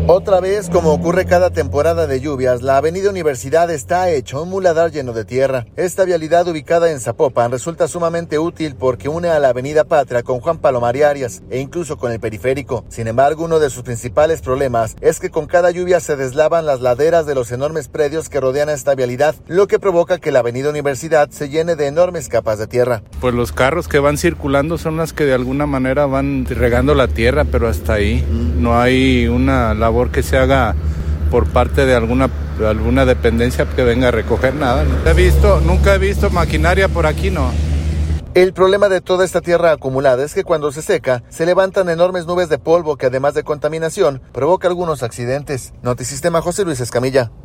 Otra vez, como ocurre cada temporada de lluvias, la avenida Universidad está hecha un muladar lleno de tierra. Esta vialidad ubicada en Zapopan resulta sumamente útil porque une a la avenida Patria con Juan Palomar y Arias e incluso con el periférico. Sin embargo, uno de sus principales problemas es que con cada lluvia se deslavan las laderas de los enormes predios que rodean esta vialidad, lo que provoca que la avenida Universidad se llene de enormes capas de tierra. Pues los carros que van circulando son las que de alguna manera van regando la tierra, pero hasta ahí no hay una labor que se haga por parte de alguna dependencia que venga a recoger nada. Nunca he visto maquinaria por aquí, no. El problema de toda esta tierra acumulada es que cuando se seca, se levantan enormes nubes de polvo que además de contaminación, provoca algunos accidentes. Notisistema, José Luis Escamilla.